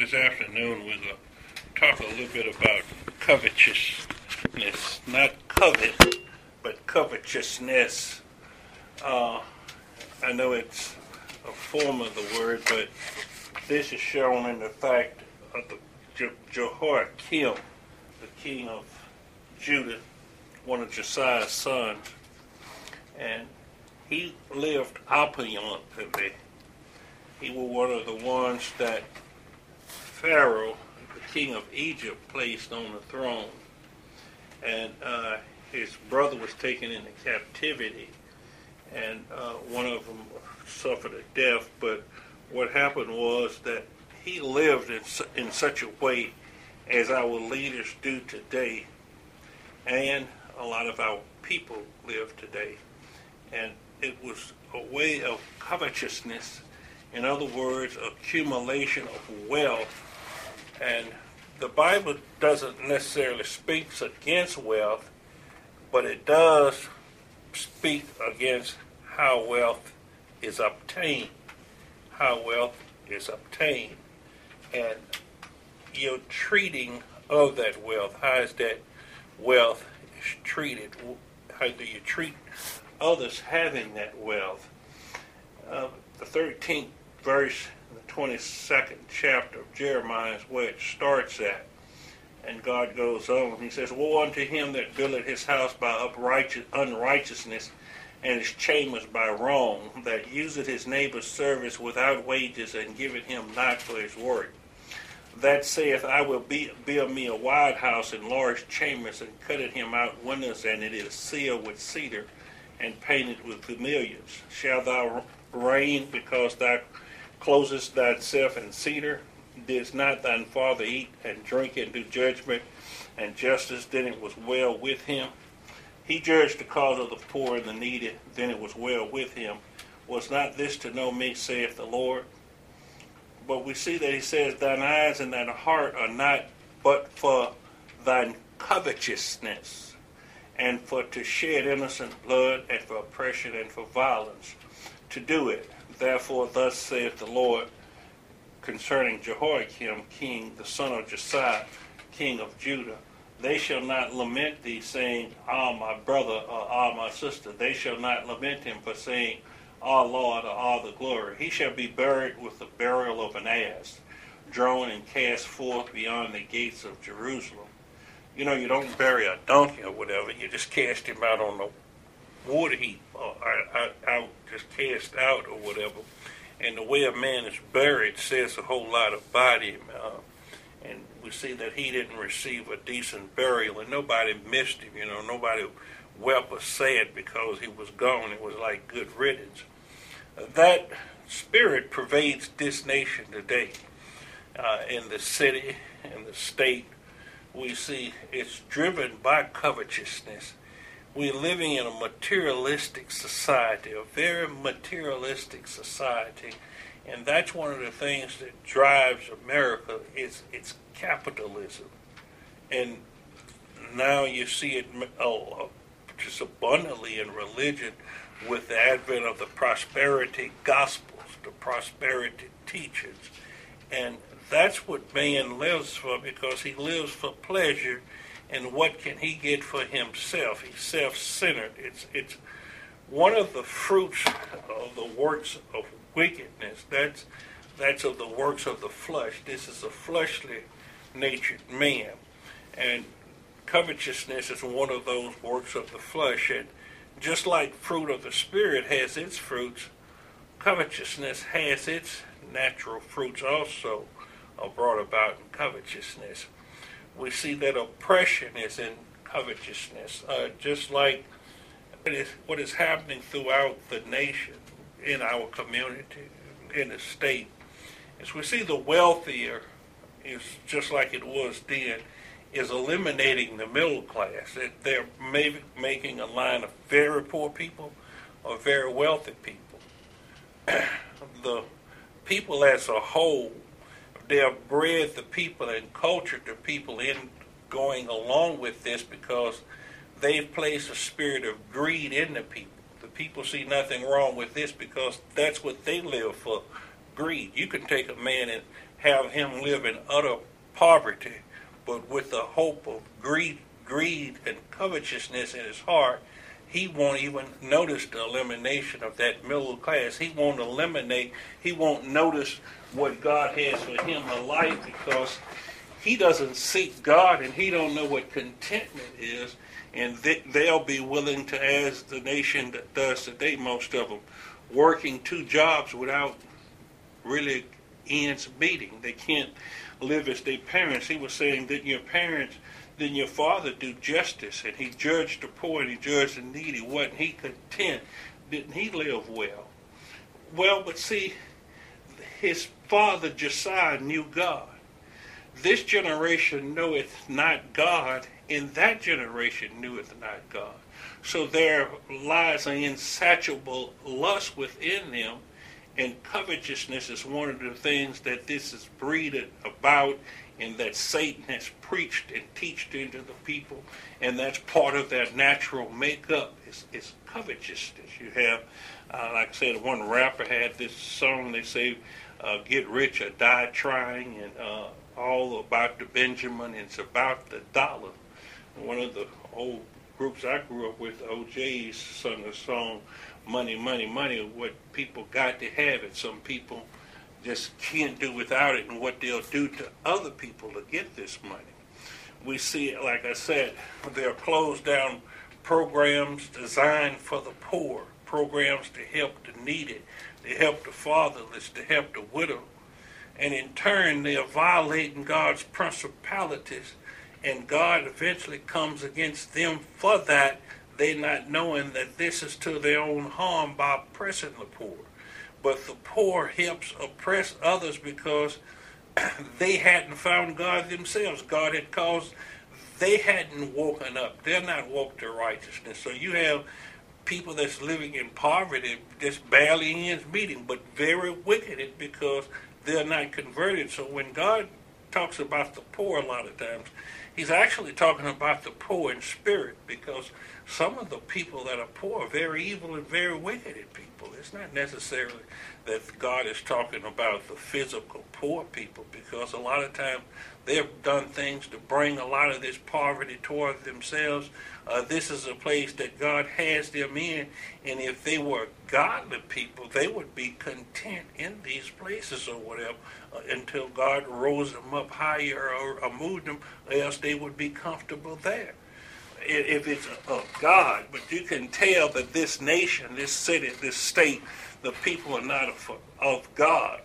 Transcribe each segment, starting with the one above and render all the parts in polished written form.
this afternoon we're going to talk a little bit about covetousness. Not covet, but covetousness. I know it's a form of the word, but this is shown in the fact of the Jehoiakim, the king of Judah, one of Josiah's sons, and he lived opulently. He was one of the ones that Pharaoh, the king of Egypt, placed on the throne. And his brother was taken into captivity, and one of them suffered a death. But what happened was that he lived in such a way as our leaders do today, and a lot of our people live today. And it was a way of covetousness. In other words, accumulation of wealth. And the Bible doesn't necessarily speak against wealth, but it does speak against how wealth is obtained. How wealth is obtained. And your treating of that wealth. How is that wealth is treated? How do you treat others having that wealth? The 13th verse, the 22nd chapter of Jeremiah is where it starts at. And God goes on. He says, "Woe unto him that buildeth his house by unrighteousness, and his chambers by wrong, that useth his neighbor's service without wages, and giveth him not for his work. That saith, I will build me a wide house and large chambers, and cutteth him out windows, and it is sealed with cedar, and painted with vermilions. Shall thou reign because thou closest thyself in cedar? Didst not thine father eat and drink and do judgment and justice? Then it was well with him. He judged the cause of the poor and the needy. Then it was well with him. Was not this to know me, saith the Lord?" But we see that he says, "Thine eyes and thine heart are not but for thine covetousness, and for to shed innocent blood, and for oppression, and for violence, to do it. Therefore thus saith the Lord concerning Jehoiakim, king, the son of Josiah, king of Judah, they shall not lament thee, saying, Ah, my brother, or Ah, my sister. They shall not lament him for saying, Ah, Lord, or Ah, the glory. He shall be buried with the burial of an ass, drawn and cast forth beyond the gates of Jerusalem." You know, you don't bury a donkey or whatever. You just cast him out on the water heap, or out, just cast out or whatever. And the way a man is buried says a whole lot about him. And we see that he didn't receive a decent burial, and nobody missed him. You know, nobody wept or sad because he was gone. It was like good riddance. That spirit pervades this nation today. In the city, in the state, we see it's driven by covetousness. We're living in a materialistic society, a very materialistic society, and that's one of the things that drives America is its capitalism. And now you see it just abundantly in religion with the advent of the prosperity gospels, the prosperity teachings. And that's what man lives for, because he lives for pleasure. And what can he get for himself? He's self-centered. It's one of the fruits of the works of wickedness. That's of the works of the flesh. This is a fleshly natured man. And covetousness is one of those works of the flesh. And just like fruit of the Spirit has its fruits, covetousness has its natural fruits also are brought about in covetousness. We see that oppression is in covetousness, just like what is happening throughout the nation, in our community, in the state. As we see the wealthier is just like it was then, is eliminating the middle class. They're making a line of very poor people or very wealthy people. The people as a whole, they have bred the people and cultured the people in going along with this because they've placed a spirit of greed in the people. The people see nothing wrong with this because that's what they live for, greed. You can take a man and have him live in utter poverty, but with the hope of greed and covetousness in his heart, he won't even notice the elimination of that middle class. He won't notice what God has for him in life, because he doesn't seek God and he don't know what contentment is. And they'll be willing to, as the nation that does today, most of them, working 2 jobs without really ends meeting. They can't live as their parents. He was saying, didn't your father do justice? And he judged the poor and he judged the needy. Wasn't he content? Didn't he live well? Well, but see, his father Josiah knew God. This generation knoweth not God, and that generation kneweth not God. So there lies an insatiable lust within them, and covetousness is one of the things that this is breeded about, and that Satan has preached and teached into the people, and that's part of their natural makeup is covetousness. You have, like I said, one rapper had this song, they say, get rich or die trying, and all about the Benjamin, and it's about the dollar. One of the old groups I grew up with, OJ's, sung a song, money, money, money, what people got to have it. Some people just can't do without it, and what they'll do to other people to get this money. We see it, like I said, there are closed down programs designed for the poor, programs to help the needy, to help the fatherless, to help the widow. And in turn, they are violating God's principalities, and God eventually comes against them for that, they not knowing that this is to their own harm by oppressing the poor. But the poor helps oppress others because they hadn't found God themselves. God had caused, they hadn't woken up. They're not woke to righteousness. So you have people that's living in poverty, just barely ends meeting, but very wicked because they're not converted. So when God talks about the poor a lot of times, he's actually talking about the poor in spirit, because some of the people that are poor are very evil and very wicked people. It's not necessarily that God is talking about the physical poor people, because a lot of times they've done things to bring a lot of this poverty toward themselves. This is a place that God has them in, and if they were godly people, they would be content in these places or whatever until God rose them up higher or moved them, else they would be comfortable there. If it's of God, but you can tell that this nation, this city, this state, the people are not of God.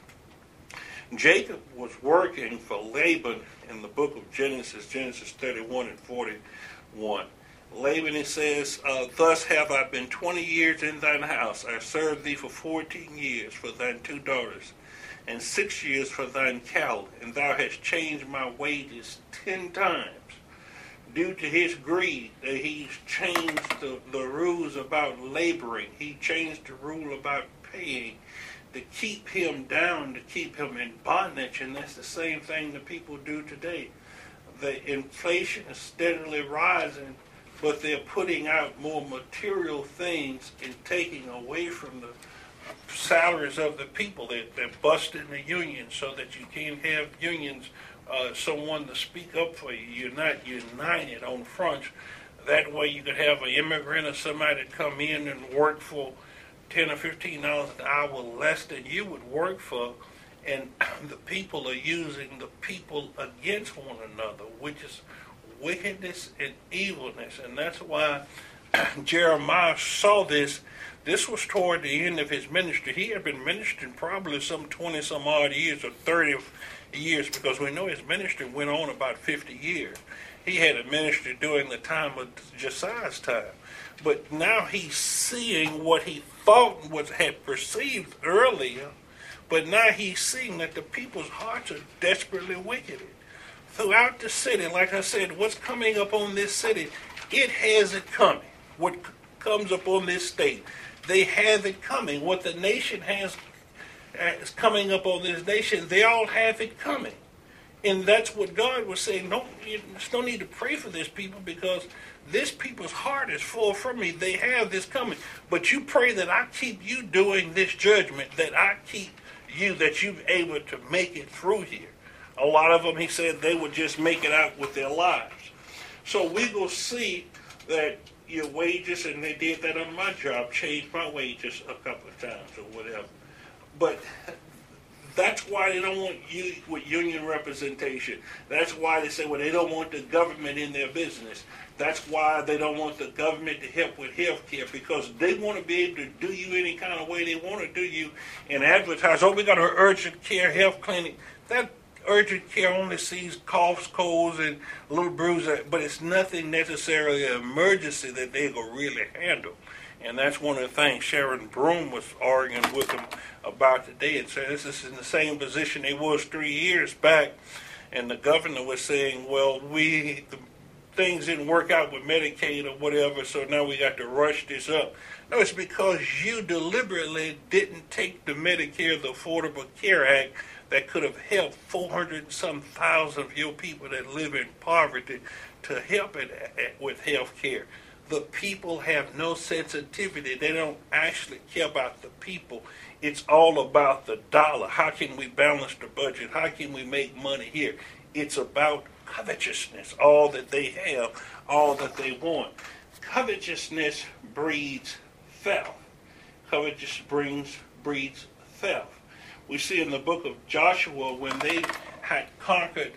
Jacob was working for Laban in the book of Genesis 31 and 41. Laban, he says, thus have I been 20 years in thine house. I served thee for 14 years for thine 2 daughters, and 6 years for thine cattle, and thou hast changed my wages 10 times. Due to his greed, he's changed the rules about laboring. He changed the rule about paying to keep him down, to keep him in bondage, and that's the same thing that people do today. The inflation is steadily rising, but they're putting out more material things and taking away from the salaries of the people. They're busting the unions so that you can't have unions, someone to speak up for you. You're not united on fronts. That way you could have an immigrant or somebody come in and work for $10 or $15 an hour less than you would work for, and the people are using the people against one another, which is wickedness and evilness. And that's why Jeremiah saw this. This was toward the end of his ministry. He had been ministering probably some 20 some odd years or 30 years, because we know his ministry went on about 50 years. He had a ministry during the time of Josiah's time. But now he's seeing what he thought had perceived earlier, but now he's seeing that the people's hearts are desperately wicked. Throughout the city, like I said, what's coming up on this city, it has it coming. What comes up on this state, they have it coming. What the nation has is coming up on this nation, they all have it coming. And that's what God was saying. No, there's no need to pray for this people, because this people's heart is full from me. They have this coming. But you pray that I keep you doing this judgment, that I keep you that you're able to make it through here. A lot of them, he said, they would just make it out with their lives. So we will see that your wages, and they did that on my job, changed my wages a couple of times or whatever. But that's why they don't want you with union representation. That's why they say, well, they don't want the government in their business. That's why they don't want the government to help with health care, because they want to be able to do you any kind of way they want to do you and advertise, oh, we got an urgent care health clinic. That urgent care only sees coughs, colds, and little bruises, but it's nothing necessarily an emergency that they will really handle. And that's one of the things Sharon Broom was arguing with them about today. And so this is in the same position they was 3 years back. And the governor was saying, well, the things didn't work out with Medicaid or whatever, so now we got to rush this up. No, it's because you deliberately didn't take the Medicare, the Affordable Care Act, that could have helped 400,000 of your people that live in poverty to help it with health care. The people have no sensitivity. They don't actually care about the people. It's all about the dollar. How can we balance the budget? How can we make money here? It's about covetousness, all that they have, all that they want. Covetousness breeds theft. Covetousness breeds theft. We see in the book of Joshua when they had conquered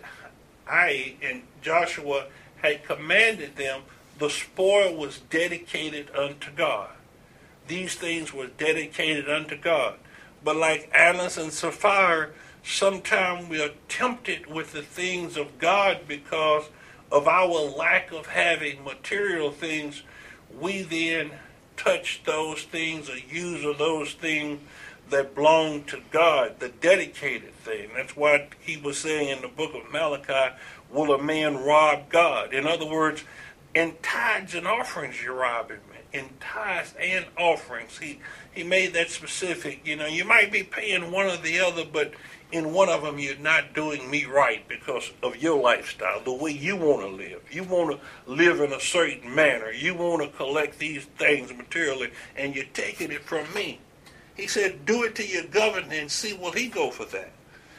Ai and Joshua had commanded them, the spoil was dedicated unto God. These things were dedicated unto God. But like Annas and Sapphira, sometimes we are tempted with the things of God because of our lack of having material things. We then touch those things or use of those things that belong to God, the dedicated thing. That's why he was saying in the book of Malachi, will a man rob God? In other words, in tithes and offerings you're robbing me. In tithes and offerings. He made that specific. You might be paying one or the other, but in one of them you're not doing me right because of your lifestyle, the way you want to live. You want to live in a certain manner. You want to collect these things materially, and you're taking it from me. He said, do it to your governor and see will he go for that.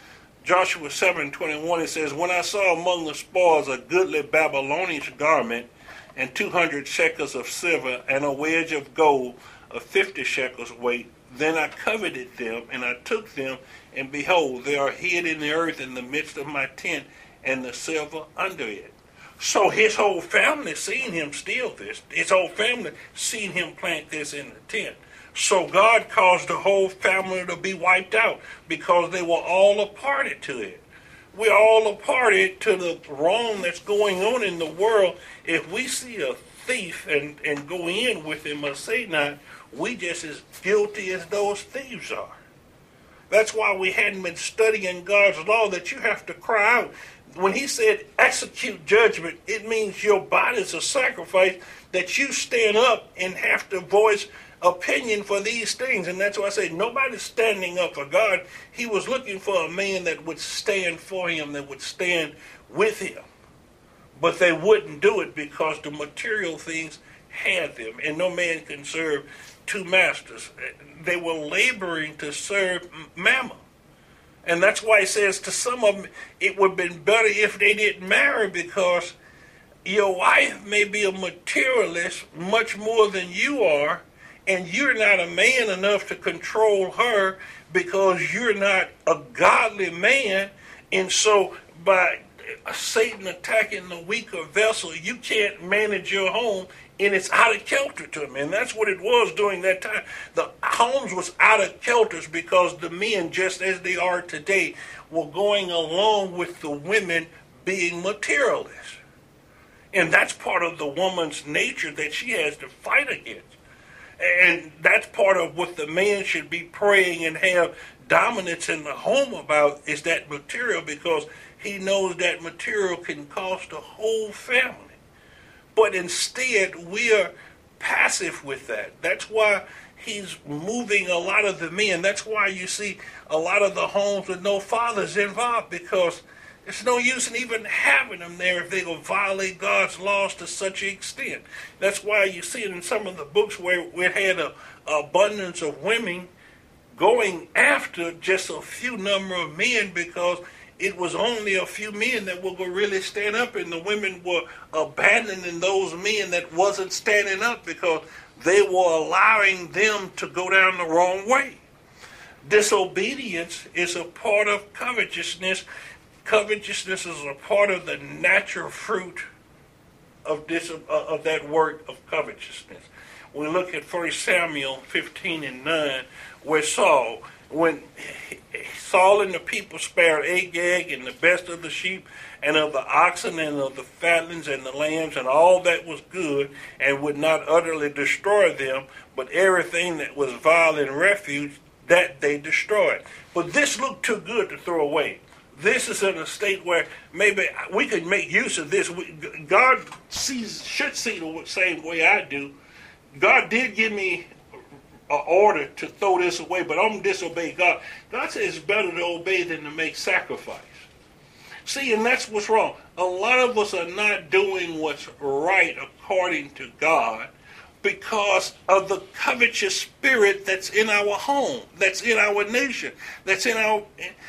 Joshua 7:21, it says, when I saw among the spoils a goodly Babylonian garment, and 200 shekels of silver, and a wedge of gold of 50 shekels weight, then I coveted them, and I took them, and behold, they are hid in the earth in the midst of my tent, and the silver under it. So his whole family seen him steal this. His whole family seen him plant this in the tent. So God caused the whole family to be wiped out because they were all a party to it. We're all a party to the wrong that's going on in the world. If we see a thief and go in with him or say not, we just as guilty as those thieves are. That's why we hadn't been studying God's law, that you have to cry out. When he said execute judgment, it means your body's a sacrifice, that you stand up and have to voice opinion for these things. And that's why I say nobody's standing up for God. He was looking for a man that would stand for him, that would stand with him. But they wouldn't do it because the material things had them. And no man can serve two masters. They were laboring to serve Mammon. And that's why he says to some of them, it would have been better if they didn't marry, because your wife may be a materialist much more than you are, and you're not a man enough to control her because you're not a godly man. And so by Satan attacking the weaker vessel, you can't manage your home, and it's out of kilter to him. And that's what it was during that time. The homes was out of kilter because the men, just as they are today, were going along with the women being materialists. And that's part of the woman's nature that she has to fight against. And that's part of what the man should be praying and have dominance in the home about, is that material, because he knows that material can cost the whole family. But instead, we are passive with that. That's why he's moving a lot of the men. That's why you see a lot of the homes with no fathers involved, because it's no use in even having them there if they will violate God's laws to such an extent. That's why you see it in some of the books where it had an abundance of women. going after just a few number of men because it was only a few men that were going to really stand up, and the women were abandoning those men that wasn't standing up because they were allowing them to go down the wrong way. Disobedience is a part of covetousness. Covetousness is a part of the natural fruit of that work of covetousness. We look at 1 Samuel 15:9, where when Saul and the people spared Agag and the best of the sheep and of the oxen and of the fatlings and the lambs and all that was good, and would not utterly destroy them, but everything that was vile and refuse, that they destroyed. But this looked too good to throw away. This is in a state where maybe we could make use of this. God should see the same way I do. God did give me an order to throw this away, but I'm going to disobey God. God says it's better to obey than to make sacrifice. See, and that's what's wrong. A lot of us are not doing what's right according to God because of the covetous spirit that's in our home, that's in our nation, that's in our...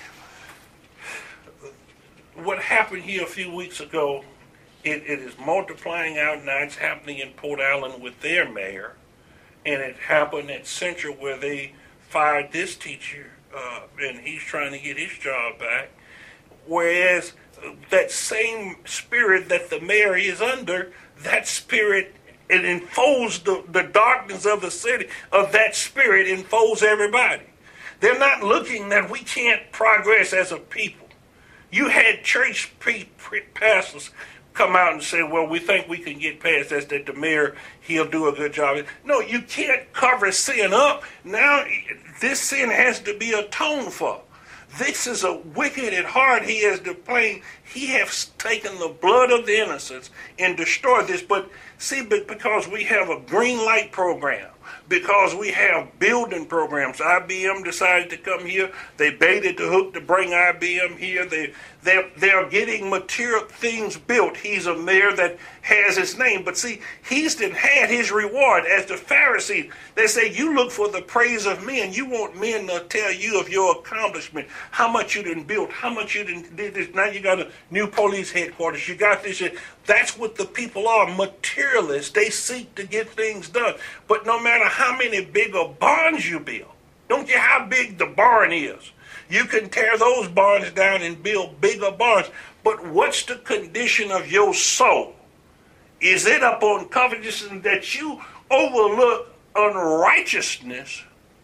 What happened here a few weeks ago, it is multiplying out now. It's happening in Port Allen with their mayor, and it happened at Central where they fired this teacher, and he's trying to get his job back. Whereas that same spirit that the mayor is under, that spirit, it enfolds the darkness of the city, of that spirit enfolds everybody. They're not looking that we can't progress as a people. You had church pastors come out and say, well, we think we can get past this, that the mayor, he'll do a good job. No, you can't cover sin up. Now, this sin has to be atoned for. This is a wicked at heart. He has taken the blood of the innocents and destroyed this. But see, because we have a green light program, because we have building programs. IBM decided to come here. They baited the hook to bring IBM here. They're getting material things built. He's a mayor that has his name. But see, he's had his reward. As the Pharisees, they say, you look for the praise of men. You want men to tell you of your accomplishment, how much you done built, how much you done did this. Now you got a new police headquarters. You got this. That's what the people are, materialists. They seek to get things done. But no matter how many bigger barns you build, don't care how big the barn is, you can tear those barns down and build bigger barns. But what's the condition of your soul? Is it upon covetousness that you overlook unrighteousness?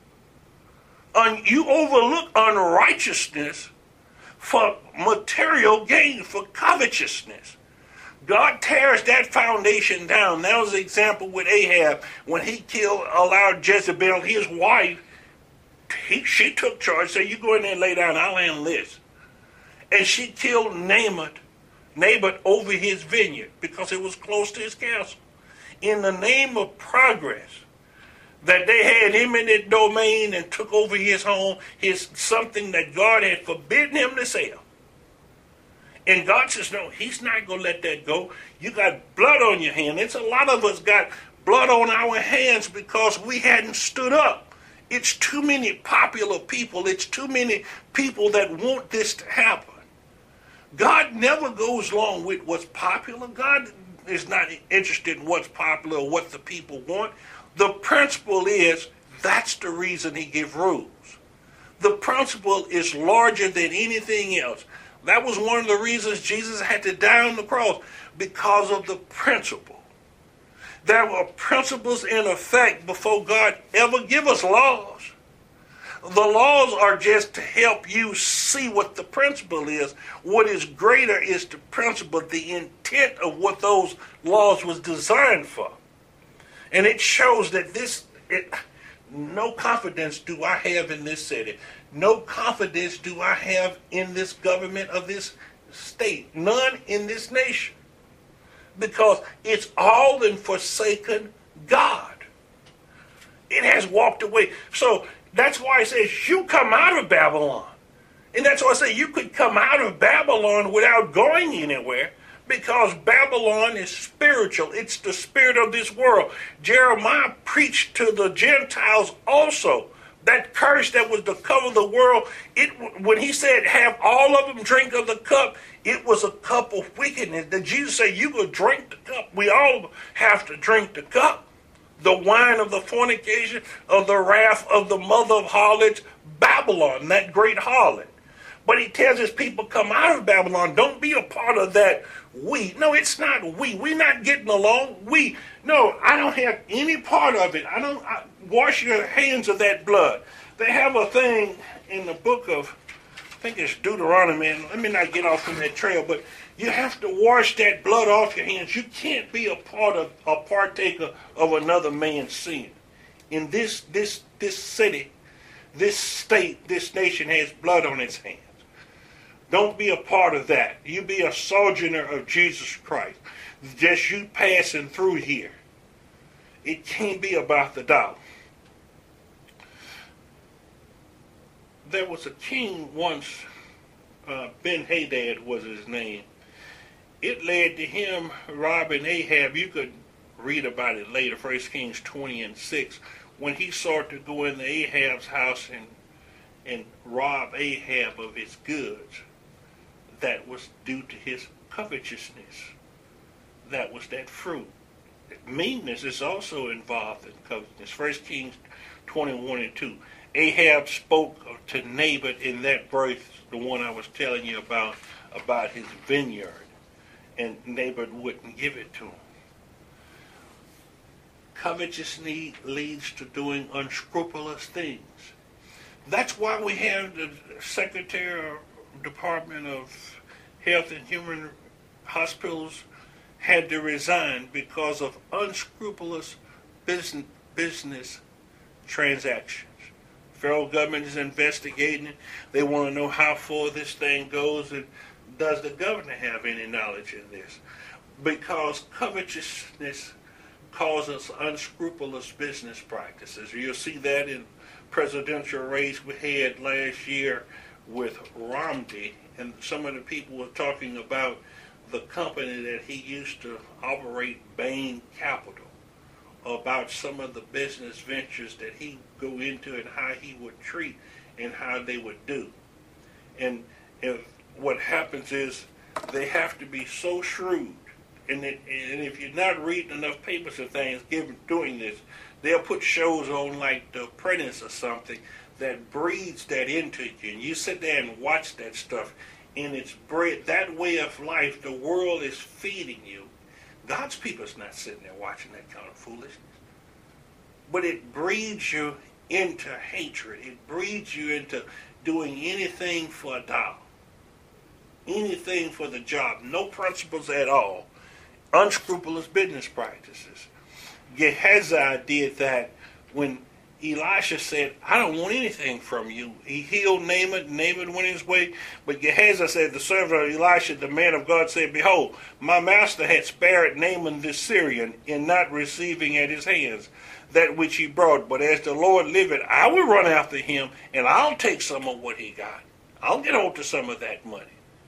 You overlook unrighteousness for material gain, for covetousness. God tears that foundation down. That was the example with Ahab when he allowed Jezebel, his wife. She took charge, said, you go in there and lay down, I'll handle this. And she killed Naboth over his vineyard because it was close to his castle. In the name of progress, that they had eminent domain and took over his home, something that God had forbidden him to sell. And God says, no, he's not going to let that go. You got blood on your hand. It's a lot of us got blood on our hands because we hadn't stood up. It's too many popular people. It's too many people that want this to happen. God never goes along with what's popular. God is not interested in what's popular or what the people want. The principle is that's the reason he gives rules. The principle is larger than anything else. That was one of the reasons Jesus had to die on the cross, because of the principle. There were principles in effect before God ever give us laws. The laws are just to help you see what the principle is. What is greater is the principle, the intent of what those laws was designed for. And it shows that no confidence do I have in this city. No confidence do I have in this government of this state. None in this nation. Because it's all in forsaken God. It has walked away. So that's why it says you come out of Babylon. And that's why I say you could come out of Babylon without going anywhere. Because Babylon is spiritual. It's the spirit of this world. Jeremiah preached to the Gentiles also. That curse that was to cover the world, when he said, have all of them drink of the cup, it was a cup of wickedness. That Jesus said, you will drink the cup. We all have to drink the cup. The wine of the fornication, of the wrath of the mother of harlots, Babylon, that great harlot. But he tells his people, come out of Babylon. Don't be a part of that we. No, it's not we. We're not getting along. No, I don't have any part of it. Wash your hands of that blood. They have a thing in the book of, I think it's Deuteronomy, and let me not get off from that trail, but you have to wash that blood off your hands. You can't be a partaker of another man's sin. In this city, this state, this nation has blood on its hands. Don't be a part of that. You be a sojourner of Jesus Christ. Just you passing through here. It can't be about the dollar. There was a king once, Ben-Hadad was his name. It led to him robbing Ahab. You could read about it later, 1 Kings 20:6, when he sought to go into Ahab's house and rob Ahab of his goods. That was due to his covetousness. That was that fruit. Meanness is also involved in covetousness. 1 Kings 21:2. Ahab spoke to Naboth in that verse, the one I was telling you about his vineyard. And Naboth wouldn't give it to him. Covetousness leads to doing unscrupulous things. That's why we have the Secretary of Department of Health and Human Hospitals had to resign because of unscrupulous business transactions. Federal government is investigating it. They want to know how far this thing goes, and does the governor have any knowledge in this? Because covetousness causes unscrupulous business practices. You'll see that in presidential race we had last year with Romney, and some of the people were talking about the company that he used to operate, Bain Capital, about some of the business ventures that he go into and how he would treat and how they would do. And what happens is they have to be so shrewd, and if you're not reading enough papers and things doing this, they'll put shows on like The Apprentice or something that breeds that into you, and you sit there and watch that stuff, and it's bred, that way of life the world is feeding you. God's people's not sitting there watching that kind of foolishness. But it breeds you into hatred. It breeds you into doing anything for a dollar. Anything for the job. No principles at all. Unscrupulous business practices. Gehazi did that when Elisha said, I don't want anything from you. He healed Naaman. Naaman went his way. But Gehazi said, the servant of Elisha, the man of God, said, behold, my master had spared Naaman the Syrian in not receiving at his hands that which he brought. But as the Lord liveth, I will run after him, and I'll take some of what he got. I'll get hold to some of that money.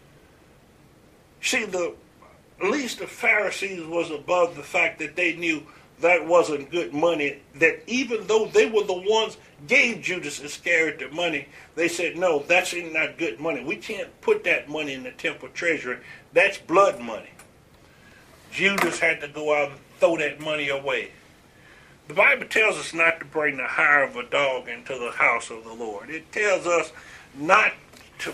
See, at least the Pharisees was above the fact that they knew that wasn't good money, that even though they were the ones gave Judas Iscariot the money, they said, no, that's not good money. We can't put that money in the temple treasury. That's blood money. Judas had to go out and throw that money away. The Bible tells us not to bring the hire of a dog into the house of the Lord. It tells us not to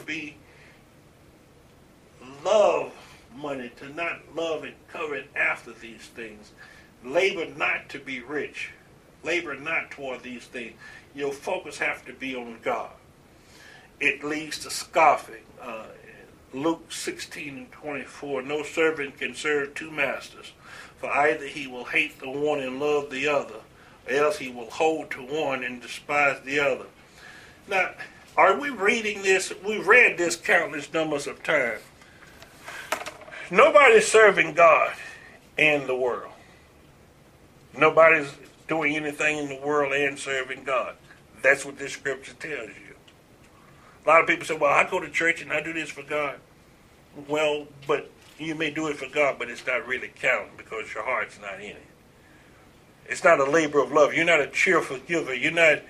love money, to not love and covet after these things. Labor not to be rich. Labor not toward these things. Your focus has to be on God. It leads to scoffing. Luke 16:24, no servant can serve two masters, for either he will hate the one and love the other, or else he will hold to one and despise the other. Now, are we reading this? We've read this countless numbers of times. Nobody's serving God and the world. Nobody's doing anything in the world and serving God. That's what this scripture tells you. A lot of people say, well, I go to church and I do this for God. Well, but you may do it for God, but it's not really counting because your heart's not in it. It's not a labor of love. You're not a cheerful giver. You're not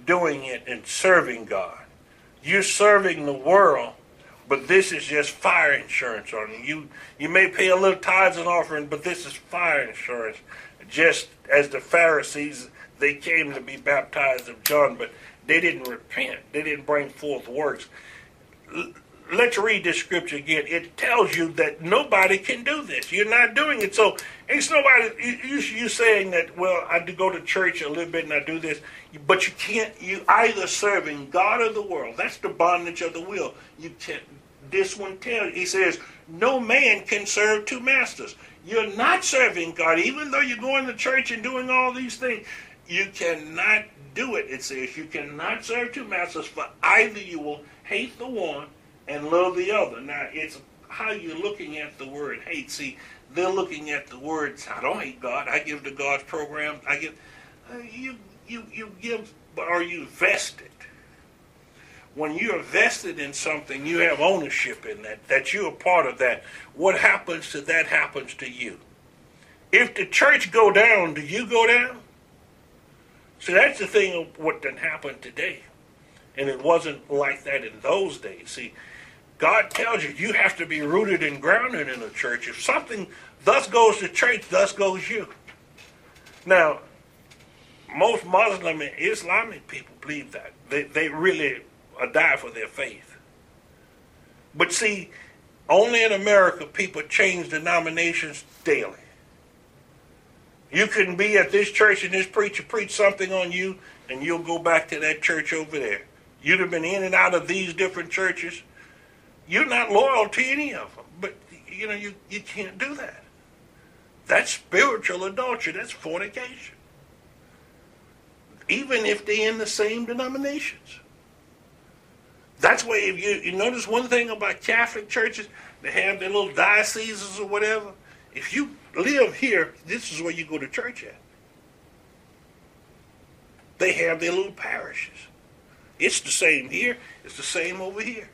doing it and serving God. You're serving the world, but this is just fire insurance on you. You may pay a little tithes and offering, but this is fire insurance. Just as the Pharisees, they came to be baptized of John, but they didn't repent. They didn't bring forth works. Let's read this scripture again. It tells you that nobody can do this. You're not doing it. So it's nobody. You saying that, well, I do go to church a little bit and I do this, but you can't. You either serving God or the world. That's the bondage of the will. You can't. This one tells. He says, no man can serve two masters. You're not serving God, even though you're going to church and doing all these things. You cannot do it. It says you cannot serve two masters, for either you will hate the one and love the other. Now, it's how you're looking at the word hate. See, they're looking at the words, I don't hate God. I give to God's program. I give. You give, but are you vested? When you're vested in something, you have ownership in that you're a part of that. What happens to that happens to you. If the church go down, do you go down? So that's the thing of what done happened today. And it wasn't like that in those days. See, God tells you you have to be rooted and grounded in the church. If something thus goes to church, thus goes you. Now, most Muslim and Islamic people believe that. They really die for their faith. But see, only in America people change denominations daily. You can be at this church and this preacher preach something on you, and you'll go back to that church over there. You'd have been in and out of these different churches. You're not loyal to any of them. But, you can't do that. That's spiritual adultery. That's fornication. Even if they're in the same denominations. That's why if you notice one thing about Catholic churches, they have their little dioceses or whatever. If you live here, this is where you go to church at. They have their little parishes. It's the same here. It's the same over here.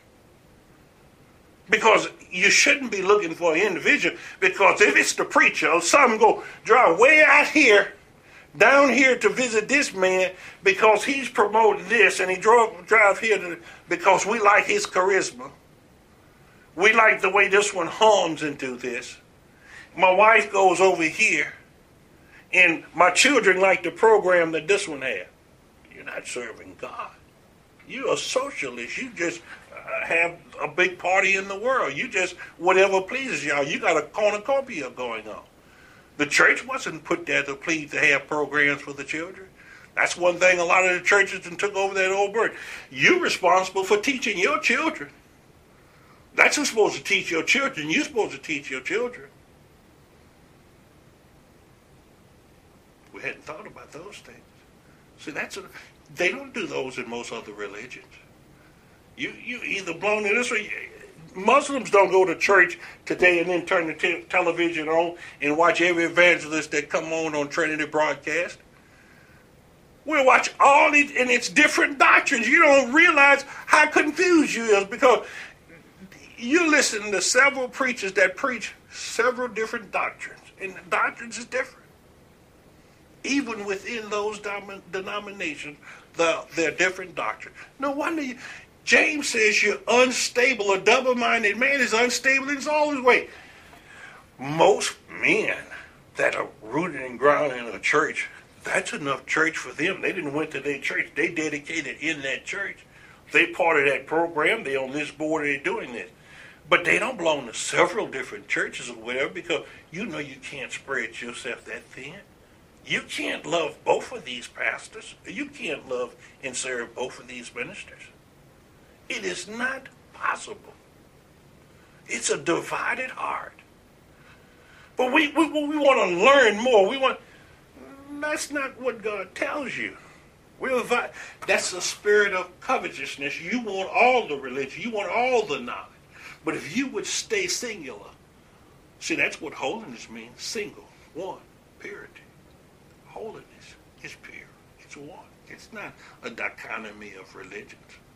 Because you shouldn't be looking for an individual. Because if it's the preacher, some go drive way out here, down here to visit this man because he's promoting this, and he drive here because we like his charisma. We like the way this one hums into this. My wife goes over here, and my children like the program that this one has. You're not serving God. You're a socialist. You just have a big party in the world. You just, whatever pleases y'all. You got a cornucopia going on. The church wasn't put there to have programs for the children. That's one thing a lot of the churches took over that old bird. You're responsible for teaching your children. That's who's supposed to teach your children. You're supposed to teach your children. We hadn't thought about those things. See, they don't do those in most other religions. You either belong to this or Muslims don't go to church today and then turn the television on and watch every evangelist that come on Trinity broadcast. We'll watch all these, and it's different doctrines. You don't realize how confused you is because you listen to several preachers that preach several different doctrines, and the doctrines is different. Even within those denominations, there are different doctrines. No wonder James says you're unstable. A double-minded man is unstable in his own way. Most men that are rooted and grounded in a church, that's enough church for them. They didn't went to their church. They dedicated in that church. They part of that program. They on this board. They're doing this. But they don't belong to several different churches or whatever because you can't spread yourself that thin. You can't love both of these pastors. You can't love and serve both of these ministers. It is not possible. It's a divided heart. But we want to learn more. That's not what God tells you. That's the spirit of covetousness. You want all the religion. You want all the knowledge. But if you would stay singular, see, that's what holiness means. Single, one, purity. Holiness is pure. It's one. It's not a dichotomy of religions.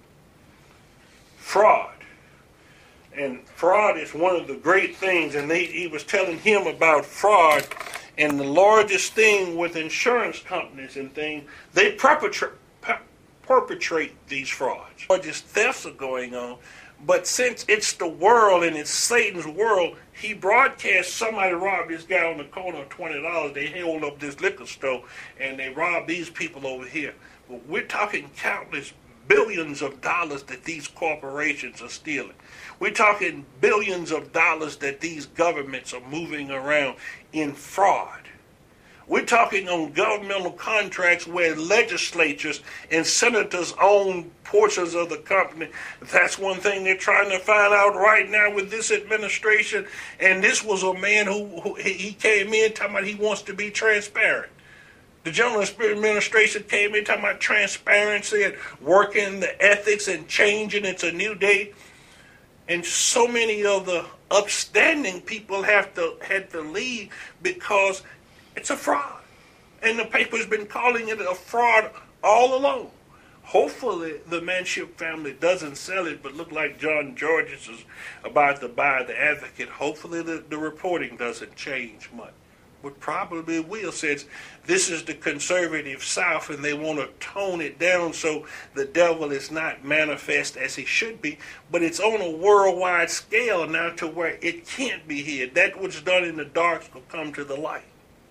Fraud. And fraud is one of the great things. And he was telling him about fraud. And the largest thing with insurance companies and things, they perpetrate perpetrate these frauds. Largest thefts are going on, but since it's the world and it's Satan's world, he broadcasts somebody robbed this guy on the corner of $20. They held up this liquor store and they robbed these people over here. But we're talking countless billions of dollars that these corporations are stealing. We're talking billions of dollars that these governments are moving around in fraud. We're talking on governmental contracts where legislatures and senators own portions of the company. That's one thing they're trying to find out right now with this administration. And this was a man who he came in talking about he wants to be transparent. The General Administration came in talking about transparency and working the ethics and changing. It's a new day. And so many of the upstanding people had to leave because it's a fraud. And the paper's been calling it a fraud all along. Hopefully the Manship family doesn't sell it, but look like John Georges is about to buy the Advocate. Hopefully the reporting doesn't change much. But probably will, since this is the conservative South and they want to tone it down so the devil is not manifest as he should be. But it's on a worldwide scale now to where it can't be hid. That which is done in the dark will come to the light.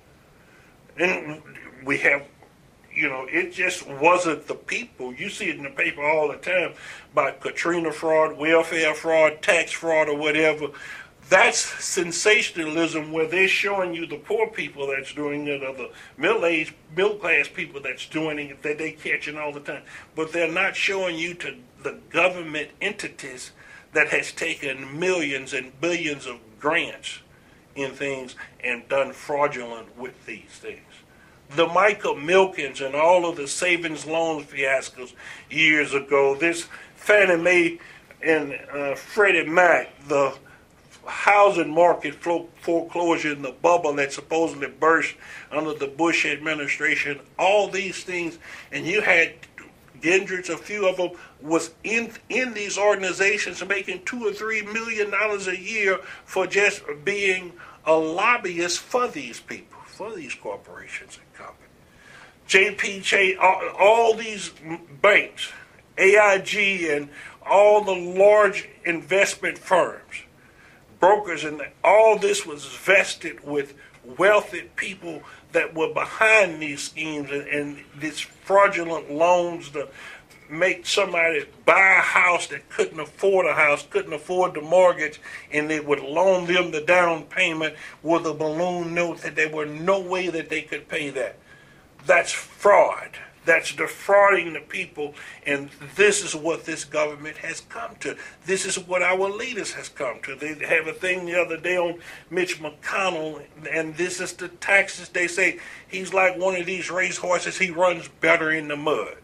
And we have, it just wasn't the people. You see it in the paper all the time about Katrina fraud, welfare fraud, tax fraud, or whatever. That's sensationalism where they're showing you the poor people that's doing it or the middle-class people that's doing it that they're catching all the time. But they're not showing you to the government entities that has taken millions and billions of grants in things and done fraudulent with these things. The Michael Milkins and all of the savings loans fiascos years ago, this Fannie Mae and Freddie Mac, the housing market foreclosure and the bubble that supposedly burst under the Bush administration, all these things, and you had Gendrich, a few of them, was in these organizations making $2 or $3 million a year for just being a lobbyist for these people, for these corporations and companies. JP Chase, all these banks, AIG, and all the large investment firms, brokers, and all this was vested with wealthy people that were behind these schemes and these fraudulent loans to make somebody buy a house that couldn't afford a house, couldn't afford the mortgage, and they would loan them the down payment with a balloon note that there were no way that they could pay that. That's fraud. That's defrauding the people, and this is what this government has come to. This is what our leaders has come to. They have a thing the other day on Mitch McConnell, and this is the taxes. They say he's like one of these racehorses. He runs better in the mud.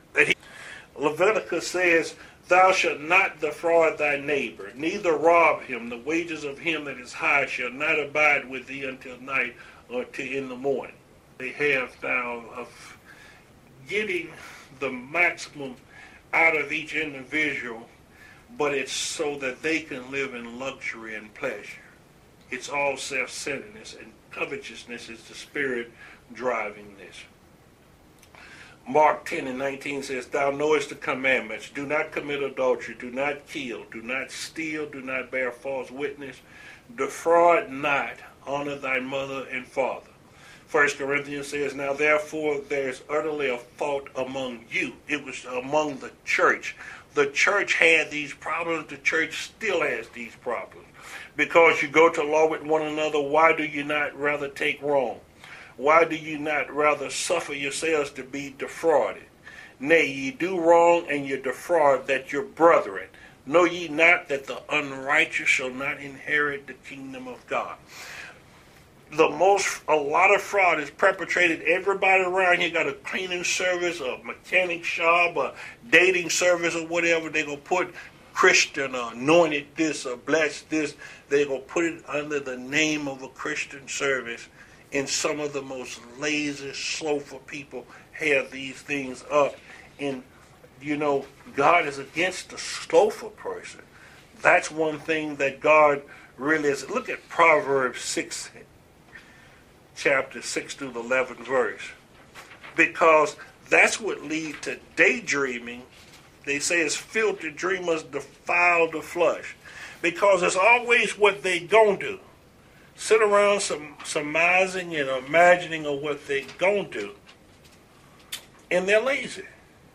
Leviticus says, "Thou shalt not defraud thy neighbor, neither rob him. The wages of him that is high shall not abide with thee until night or till in the morning." They have now of getting the maximum out of each individual, but it's so that they can live in luxury and pleasure. It's all self-centeredness, and covetousness is the spirit driving this. Mark 10:19 says, "Thou knowest the commandments. Do not commit adultery. Do not kill. Do not steal. Do not bear false witness. Defraud not. Honor thy mother and father." 1 Corinthians says, "Now therefore there is utterly a fault among you." It was among the church. The church had these problems. The church still has these problems. Because you go to law with one another, why do you not rather take wrong? Why do you not rather suffer yourselves to be defrauded? Nay, ye do wrong, and ye defraud that your brethren. Know ye not that the unrighteous shall not inherit the kingdom of God? A lot of fraud is perpetrated. Everybody around here got a cleaning service, a mechanic shop, a dating service, or whatever. They're going to put Christian or anointed this or blessed this. They're going to put it under the name of a Christian service. And some of the most lazy, slothful people have these things up. And, God is against the slothful person. That's one thing that God really is. Look at Proverbs 6. Chapter 6 through the 11th verse. Because that's what leads to daydreaming. They say it's filthy dreamers defile the flesh. Because it's always what they gonna do. Sit around surmising and imagining of what they gonna do. And they're lazy.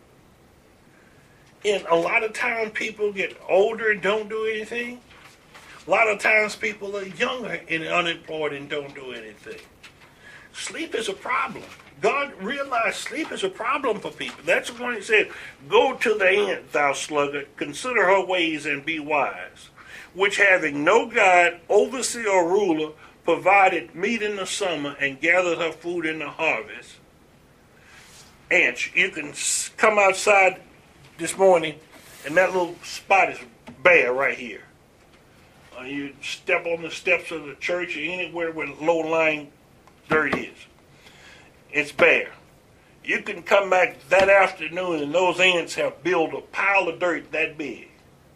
And a lot of times people get older and don't do anything. A lot of times people are younger and unemployed and don't do anything. Sleep is a problem. God realized sleep is a problem for people. That's why he said, go to the ant, thou sluggard, consider her ways and be wise, which having no guide, overseer, or ruler, provided meat in the summer and gathered her food in the harvest. Ants, you can come outside this morning and that little spot is bare right here. You step on the steps of the church or anywhere where low-lying dirt is. It's bare. You can come back that afternoon and those ants have built a pile of dirt that big.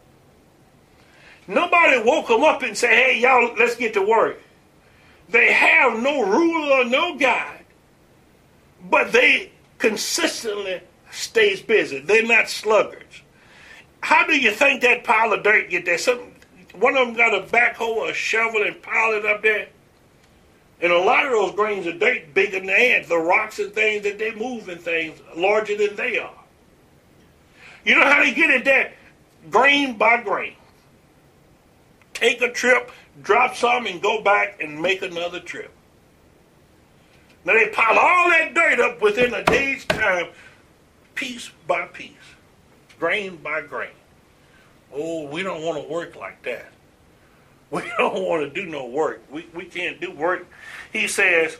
Nobody woke them up and said, hey, y'all, let's get to work. They have no ruler or no guide, but they consistently stays busy. They're not sluggards. How do you think that pile of dirt get there? One of them got a backhoe or a shovel and pile it up there. And a lot of those grains of dirt bigger than the ants, the rocks and things that they move and things larger than they are. You know how they get it there? Grain by grain. Take a trip, drop some, and go back and make another trip. Now they pile all that dirt up within a day's time, piece by piece, grain by grain. Oh, we don't want to work like that. We don't want to do no work. We can't do work. He says,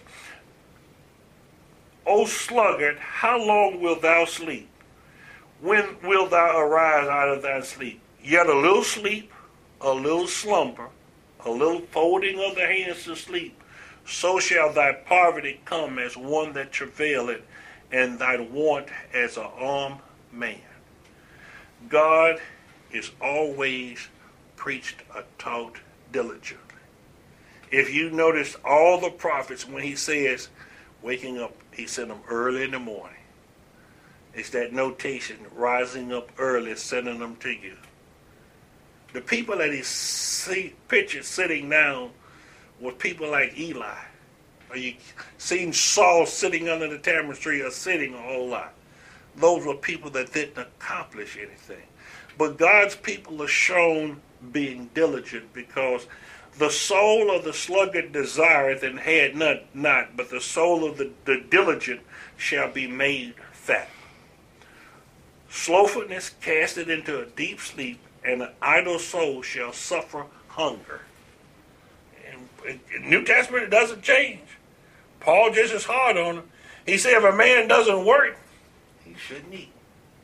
O sluggard, how long wilt thou sleep? When wilt thou arise out of thy sleep? Yet a little sleep, a little slumber, a little folding of the hands to sleep, so shall thy poverty come as one that travaileth, and thy want as an armed man. God is always preached or taught diligently. If you notice all the prophets, when he says waking up, he sent them early in the morning. It's that notation, rising up early, sending them to you. The people that he pictured sitting down were people like Eli. Or you seen Saul sitting under the tamarisk tree or sitting a whole lot. Those were people that didn't accomplish anything. But God's people are shown being diligent, because the soul of the sluggard desireth and had not, but the soul of the diligent shall be made fat. Slothfulness casteth into a deep sleep, and an idle soul shall suffer hunger. In the New Testament, it doesn't change. Paul just is hard on him. He said if a man doesn't work, he shouldn't eat.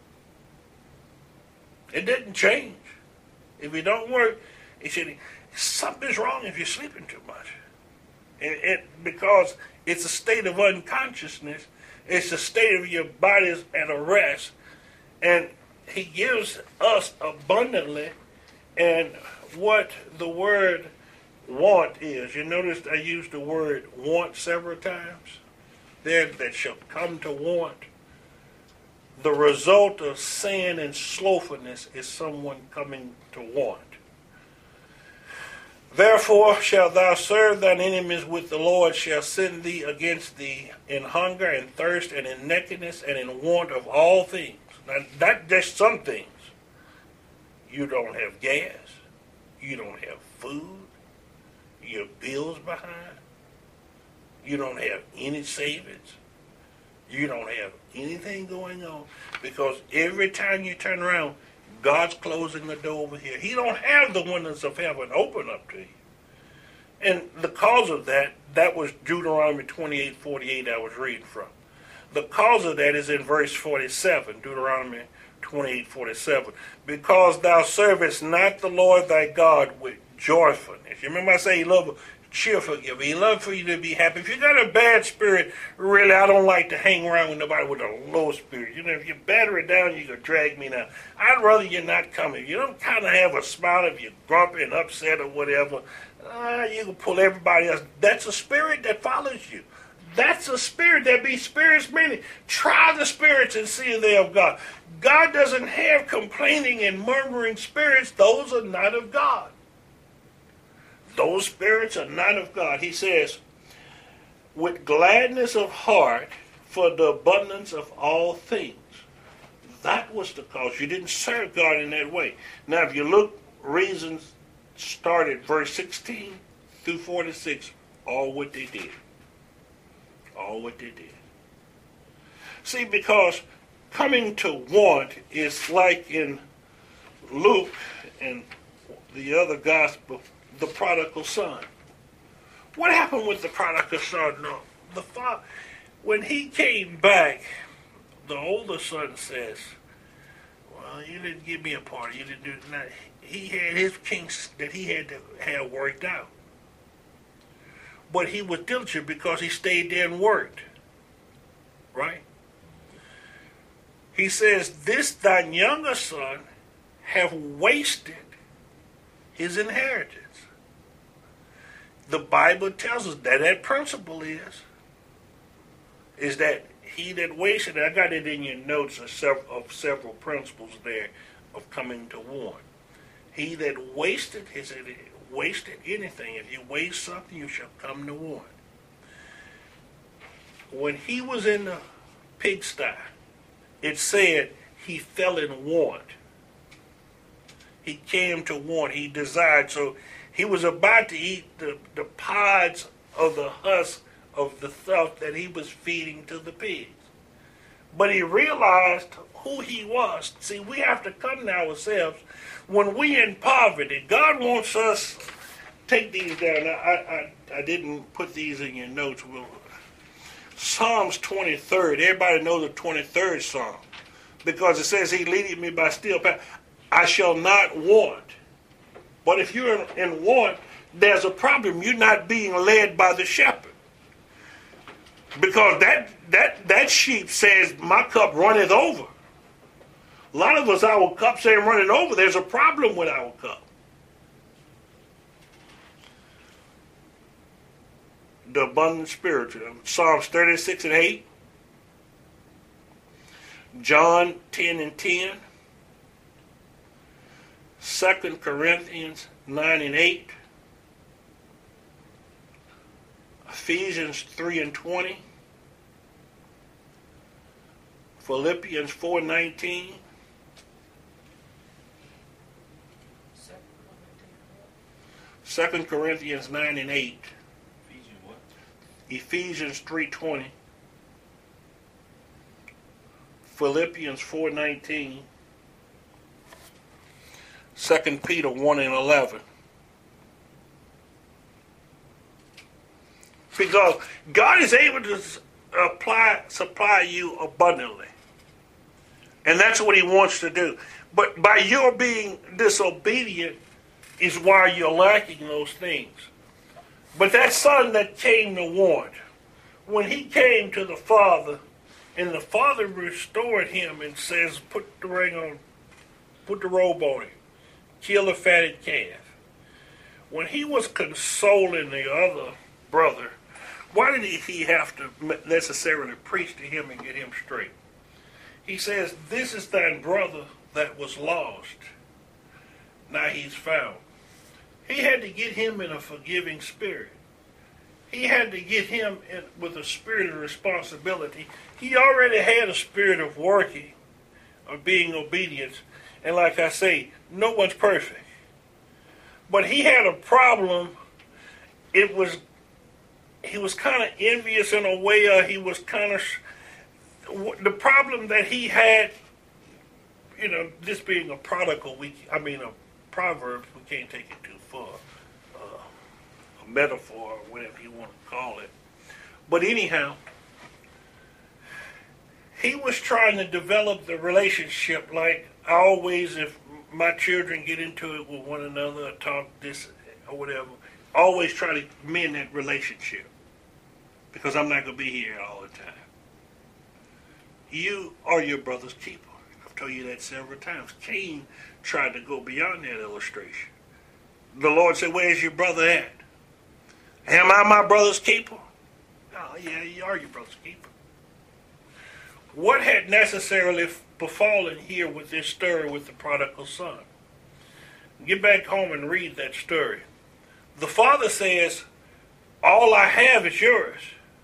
It didn't change. If you don't work, he said something's wrong if you're sleeping too much. Because it's a state of unconsciousness. It's a state of your body's at a rest. And he gives us abundantly, and what the word want is. You notice I used the word want several times. There that shall come to want. The result of sin and slothfulness is someone coming to want. Therefore shalt thou serve thine enemies, with the Lord shall send thee against thee in hunger and thirst and in nakedness and in want of all things. Now, not just some things. You don't have gas. You don't have food. Your bills behind. You don't have any savings. You don't have anything going on, because every time you turn around, God's closing the door over here. He don't have the windows of heaven open up to you. And the cause of that was Deuteronomy 28:48 I was reading from. The cause of that is in verse 47, Deuteronomy 28:47. Because thou servest not the Lord thy God with joyfulness. You remember I say he loved a cheerful giver. He loves for you to be happy. If you got a bad spirit, really, I don't like to hang around with nobody with a low spirit. You know, if you batter it down, you can drag me down. I'd rather you not come. If you don't kind of have a smile, if you're grumpy and upset or whatever, you can pull everybody else. That's a spirit that follows you. That's a spirit. There be spirits many. Try the spirits and see if they are of God. God doesn't have complaining and murmuring spirits. Those are not of God. Those spirits are not of God. He says, with gladness of heart for the abundance of all things. That was the cause. You didn't serve God in that way. Now, if you look, reasons started verse 16 through 46, all what they did. All what they did. See, because coming to want is like in Luke and the other gospel, the prodigal son. What happened with the prodigal son? No, the father, when he came back, the older son says, well, you didn't give me a part. You didn't do nothing. He had his kinks that he had to have worked out. But he was diligent because he stayed there and worked. Right? He says, this thine younger son have wasted his inheritance. The Bible tells us that that principle is that he that wasted, I got it in your notes of several principles there of coming to warn. He that wasted anything, if you waste something, you shall come to warn. When he was in the pigsty, it said he fell in want. He came to want. He desired. So he was about to eat the pods of the husk of the stuff that he was feeding to the pigs. But he realized who he was. See, we have to come to ourselves when we're in poverty. God wants us, take these down. I didn't put these in your notes. Well, Psalms 23rd. Everybody knows the 23rd Psalm. Because it says he leadeth me by still path. I shall not want. But if you're in want, there's a problem. You're not being led by the shepherd. Because that sheep says, my cup runneth over. A lot of us, our cups ain't running over. There's a problem with our cup. The abundant spiritual. Psalms 36 and 8. John 10 and 10. 2 Corinthians 9 and 8. Ephesians 3 and 20. Philippians 4:19. 2 Corinthians 9 and 8. Ephesians what? Ephesians 3:20. Philippians 4:19. 2 Peter 1 and 11. Because God is able to supply you abundantly. And that's what he wants to do. But by your being disobedient is why you're lacking those things. But that son that came to want, when he came to the father, and the father restored him and says, put the ring on, put the robe on him, kill the fatted calf. When he was consoling the other brother, why did he have to necessarily preach to him and get him straight? He says, this is thine brother that was lost. Now he's found. He had to get him in a forgiving spirit. He had to get him with a spirit of responsibility. He already had a spirit of working, of being obedient. And like I say, no one's perfect. But he had a problem. He was kind of envious in a way. He was kind of, the problem that he had, this being a prodigal, a proverb, we can't take it too far, a metaphor, or whatever you want to call it. But anyhow, he was trying to develop the relationship like always, if my children get into it with one another or talk this or whatever, always try to mend that relationship. Because I'm not going to be here all the time. You are your brother's keeper. I've told you that several times. Cain tried to go beyond that illustration. The Lord said, where's your brother at? Am I my brother's keeper? No, yeah, you are your brother's keeper. What had necessarily befallen here with this story with the prodigal son? Get back home and read that story. The father says, all I have is yours.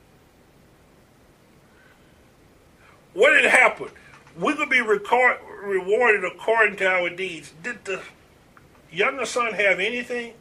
What had happened? We could be rewarded according to our deeds. Did the younger son have anything?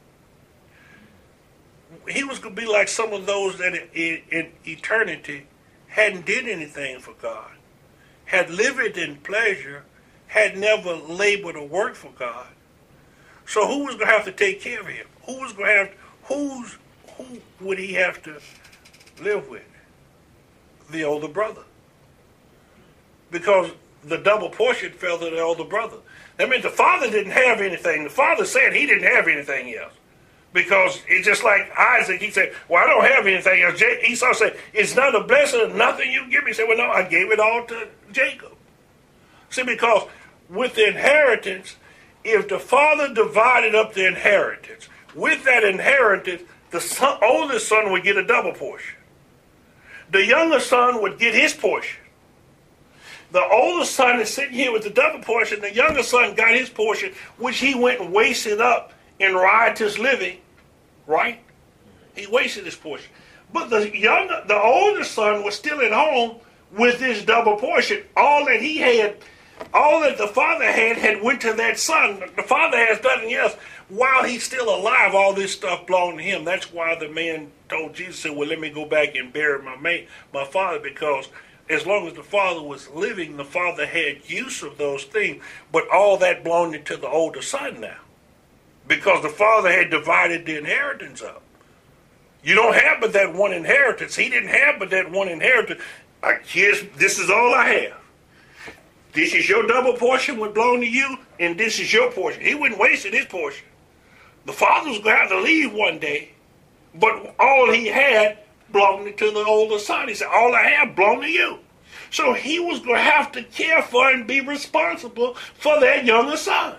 He was going to be like some of those that in eternity hadn't did anything for God, had lived in pleasure, had never labored or worked for God. So who was going to have to take care of him? Who would he have to live with? The older brother. Because the double portion fell to the older brother. That means the father didn't have anything. The father said he didn't have anything else. Because it's just like Isaac, he said, well, I don't have anything else. Esau said, it's not a blessing, nothing you give me. He said, well, no, I gave it all to Jacob. See, because with the inheritance, if the father divided up the inheritance, with that inheritance, the oldest son would get a double portion. The younger son would get his portion. The older son is sitting here with the double portion. The younger son got his portion, which he went and wasted up in riotous living, right? He wasted his portion. But the older son was still at home with his double portion. All that he had, all that the father had went to that son. The father has nothing else. While he's still alive, all this stuff belonged to him. That's why the man told Jesus, said, well, let me go back and bury my father, because as long as the father was living, the father had use of those things. But all that belonged to the older son now, because the father had divided the inheritance up. You don't have but that one inheritance. He didn't have but that one inheritance. This is all I have. This is your double portion would belong to you, and this is your portion. He wouldn't waste his portion. The father was going to have to leave one day, but all he had belonged to the older son. He said, all I have belonged to you. So he was going to have to care for and be responsible for that younger son.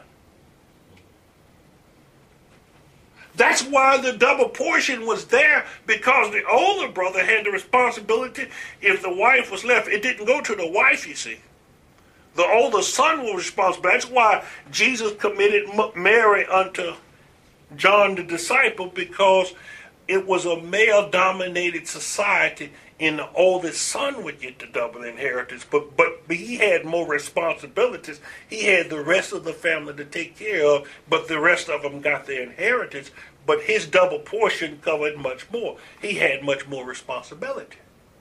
That's why the double portion was there, because the older brother had the responsibility. If the wife was left, it didn't go to the wife, you see. The older son was responsible. That's why Jesus committed Mary unto John the disciple, because it was a male-dominated society, and the oldest son would get the double inheritance. But he had more responsibilities. He had the rest of the family to take care of, but the rest of them got their inheritance. But his double portion covered much more. He had much more responsibility.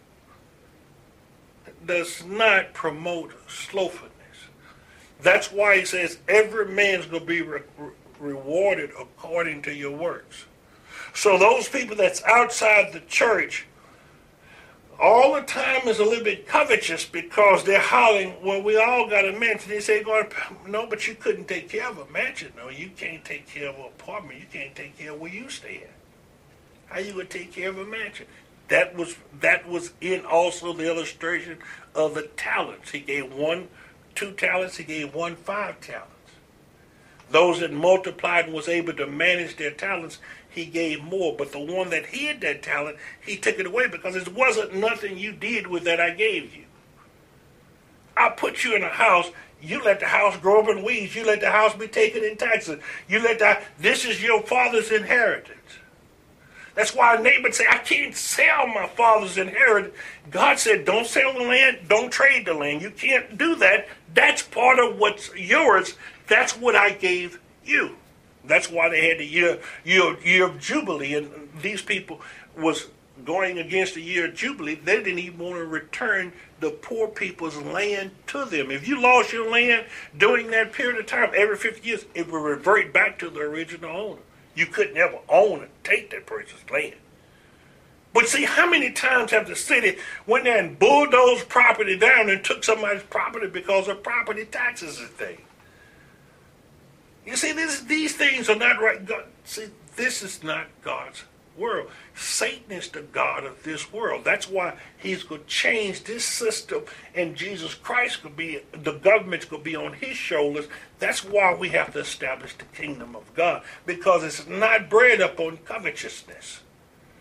It does not promote slothfulness. That's why he says every man's going to be rewarded according to your works. So those people that's outside the church all the time is a little bit covetous, because they're hollering, well, we all got a mansion. They say, no, but you couldn't take care of a mansion. No, you can't take care of an apartment. You can't take care of where you stay at. How you going to take care of a mansion? That was in also the illustration of the talents. He gave one 2 talents. He gave one 5 talents. Those that multiplied and was able to manage their talents, he gave more. But the one that hid that talent, he took it away, because it wasn't nothing you did with that I gave you. I put you in a house. You let the house grow up in weeds. You let the house be taken in taxes. This is your father's inheritance. That's why neighbors say, I can't sell my father's inheritance. God said, don't sell the land, don't trade the land. You can't do that. That's part of what's yours. That's what I gave you. That's why they had the year of Jubilee. And these people was going against the year of Jubilee. They didn't even want to return the poor people's land to them. If you lost your land during that period of time, every 50 years, it would revert back to the original owner. You could never own and take that person's land. But see, how many times have the city went there and bulldozed property down and took somebody's property because of property taxes and things? You see, these things are not right. See, this is not God's world. Satan is the god of this world. That's why he's going to change this system, and Jesus Christ the government's going to be on his shoulders. That's why we have to establish the kingdom of God, because it's not bred up on covetousness.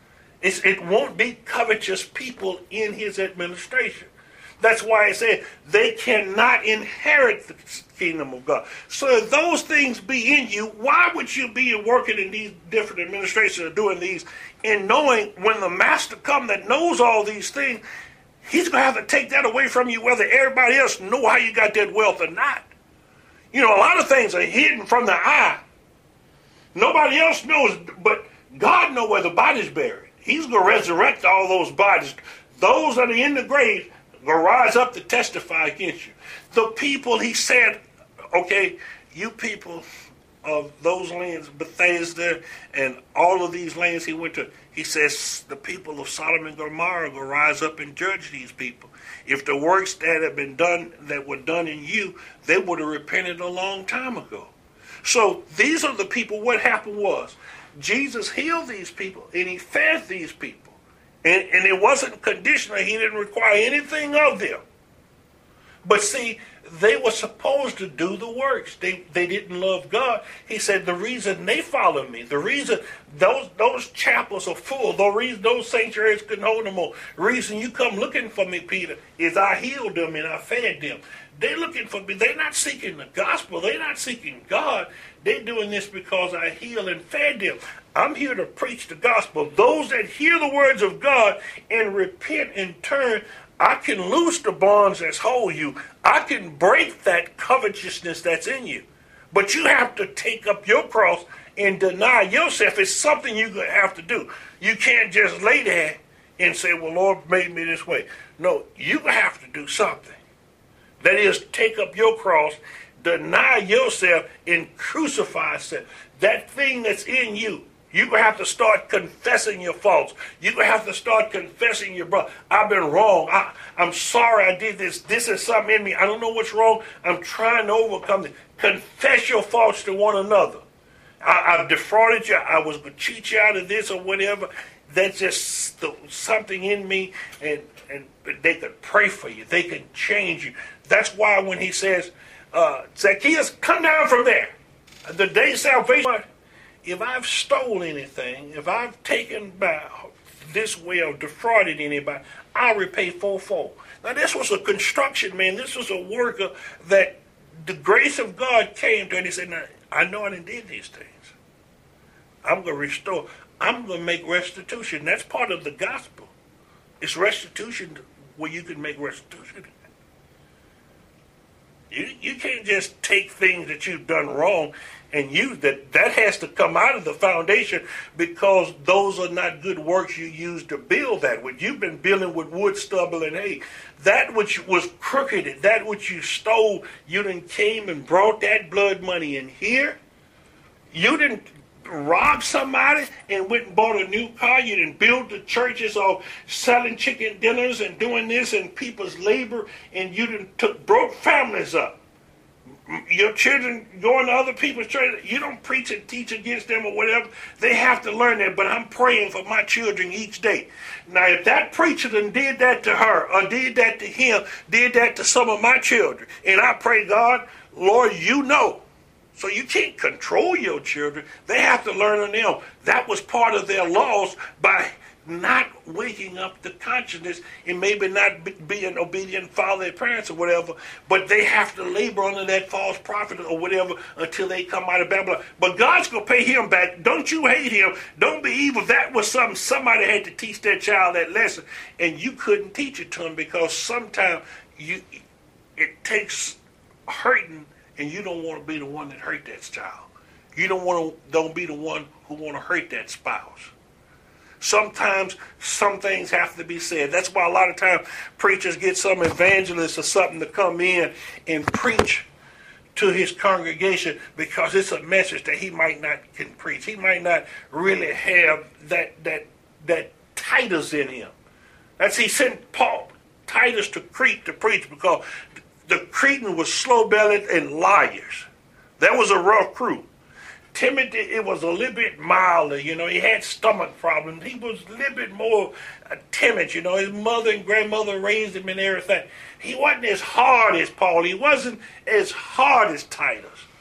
It won't be covetous people in his administration. That's why I said they cannot inherit the kingdom of God. So if those things be in you, why would you be working in these different administrations or doing these and knowing when the master comes that knows all these things, he's going to have to take that away from you whether everybody else know how you got that wealth or not. You know, a lot of things are hidden from the eye. Nobody else knows, but God knows where the body's buried. He's going to resurrect all those bodies. Those that are in the grave will rise up to testify against you. The people, he said, okay, you people of those lands, Bethesda, and all of these lands he went to, he says the people of Sodom and Gomorrah will rise up and judge these people. If the works that have been done, that were done in you, they would have repented a long time ago. So these are the people. What happened was, Jesus healed these people, and he fed these people. And it wasn't conditional. He didn't require anything of them. But see, they were supposed to do the works. They didn't love God. He said the reason they follow me, the reason those chapels are full, the reason those sanctuaries couldn't hold them more, the reason you come looking for me, Peter, is I healed them and I fed them. They're looking for me. They're not seeking the gospel. They're not seeking God. They're doing this because I healed and fed them. I'm here to preach the gospel. Those that hear the words of God and repent and turn, I can loose the bonds that hold you. I can break that covetousness that's in you. But you have to take up your cross and deny yourself. It's something you're going to have to do. You can't just lay there and say, well, Lord made me this way. No, you have to do something. That is, take up your cross, deny yourself, and crucify yourself. That thing that's in you, you're going to have to start confessing your faults. You're going to have to start confessing your brother. I've been wrong. I'm sorry I did this. This is something in me. I don't know what's wrong. I'm trying to overcome it. Confess your faults to one another. I've defrauded you. I was going to cheat you out of this or whatever. That's just something in me, and they could pray for you. They can change you. That's why when he says, Zacchaeus, come down from there. The day of salvation, if I've stolen anything, if I've taken by this way or defrauded anybody, I'll repay fourfold. Now this was a construction man. This was a worker that the grace of God came to, and he said, now, I know I done did these things. I'm going to restore. I'm going to make restitution. That's part of the gospel. It's restitution where you can make restitution. You can't just take things that you've done wrong and use that. That has to come out of the foundation, because those are not good works you use to build that with. You've been building with wood, stubble, and hay. That which was crooked, that which you stole, you done came and brought that blood money in here. You didn't rob somebody and went and bought a new car. You didn't build the churches or selling chicken dinners and doing this and people's labor, and you didn't broke families up. Your children going to other people's church, you don't preach and teach against them or whatever. They have to learn that, but I'm praying for my children each day. Now, if that preacher done did that to her or did that to him, did that to some of my children, and I pray, God, Lord, you know. So you can't control your children. They have to learn on them. That was part of their laws by not waking up the consciousness and maybe not being obedient, follow their parents or whatever, but they have to labor under that false prophet or whatever until they come out of Babylon. But God's going to pay him back. Don't you hate him. Don't be evil. That was something somebody had to teach their child that lesson, and you couldn't teach it to them because sometimes it takes hurting, and you don't want to be the one that hurt that child. You don't be the one who want to hurt that spouse. Sometimes some things have to be said. That's why a lot of times preachers get some evangelist or something to come in and preach to his congregation, because it's a message that he might not can preach. He might not really have that Titus in him. He sent Titus to Crete to preach, because the Cretan was slow-bellied and liars. That was a rough crew. Timothy, it was a little bit milder, he had stomach problems. He was a little bit more timid, his mother and grandmother raised him and everything. He wasn't as hard as Paul. He wasn't as hard as Titus.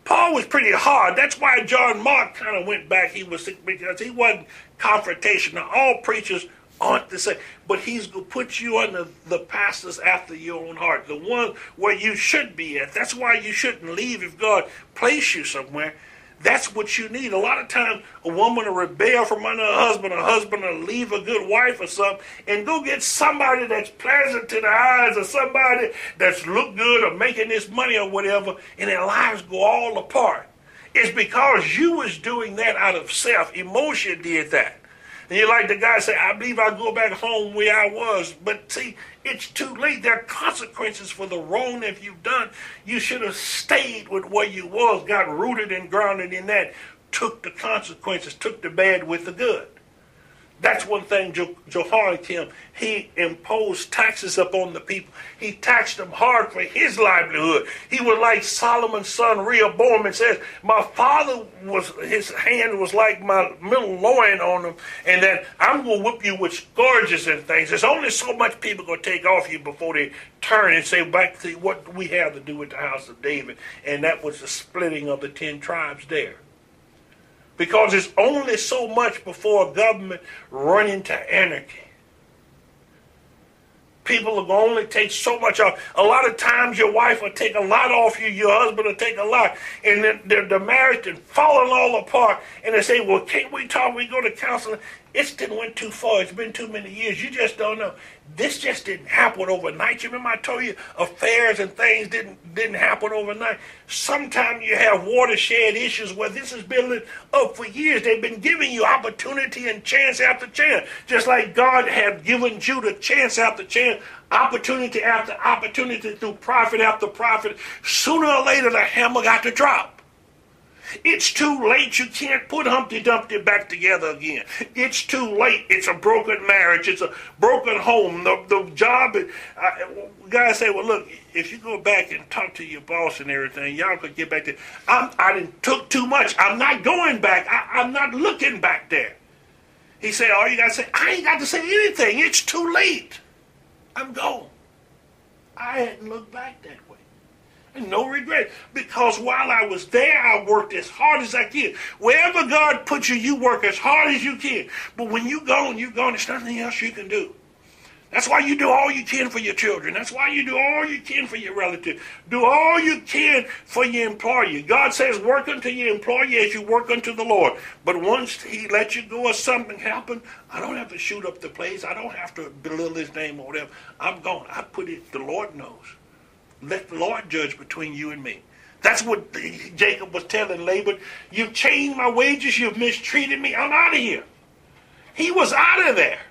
Paul was pretty hard. That's why John Mark kind of went back. He was sick because he wasn't confrontational. All preachers aren't the same. But he's going to put you under the pastors after your own heart. The one where you should be at. That's why you shouldn't leave if God placed you somewhere. That's what you need. A lot of times a woman will rebel from under her husband. A husband will leave a good wife or something and go get somebody that's pleasant to the eyes or somebody that's look good or making this money or whatever, and their lives go all apart. It's because you was doing that out of self. Emotion did that. And you like the guy say, I believe I'll go back home where I was. But see, it's too late. There are consequences for the wrong that you've done. You should have stayed with where you was, got rooted and grounded in that, took the consequences, took the bad with the good. That's one thing Jehoiakim, he imposed taxes upon the people. He taxed them hard for his livelihood. He was like Solomon's son Rehoboam and says, my father his hand was like my middle loin on him, and that I'm going to whip you with scourges and things. There's only so much people going to take off you before they turn and say, back to what we have to do with the house of David. And that was the splitting of the 10 tribes there. Because it's only so much before a government run into anarchy. People will only take so much off. A lot of times your wife will take a lot off you, your husband will take a lot, and then the marriage is falling all apart, and they say, well, can't we talk? We go to counseling. It didn't went too far. It's been too many years. You just don't know. This just didn't happen overnight. You remember I told you affairs and things didn't happen overnight. Sometimes you have watershed issues where this is building up for years. They've been giving you opportunity and chance after chance. Just like God had given Judah chance after chance, opportunity after opportunity through prophet after prophet. Sooner or later the hammer got to drop. It's too late. You can't put Humpty Dumpty back together again. It's too late. It's a broken marriage. It's a broken home. The job, guys say, well, look, if you go back and talk to your boss and everything, y'all could get back there. I didn't took too much. I'm not going back. I'm not looking back there. He said, all you got to say, I ain't got to say anything. It's too late. I'm gone. I hadn't looked back that way. And no regret. Because while I was there, I worked as hard as I can. Wherever God puts you, you work as hard as you can. But when you're gone, there's nothing else you can do. That's why you do all you can for your children. That's why you do all you can for your relatives. Do all you can for your employer. God says work unto your employer as you work unto the Lord. But once he lets you go or something happen, I don't have to shoot up the place. I don't have to belittle his name or whatever. I'm gone. I put it, the Lord knows. Let the Lord judge between you and me. That's what Jacob was telling Laban. You've changed my wages. You've mistreated me. I'm out of here. He was out of there.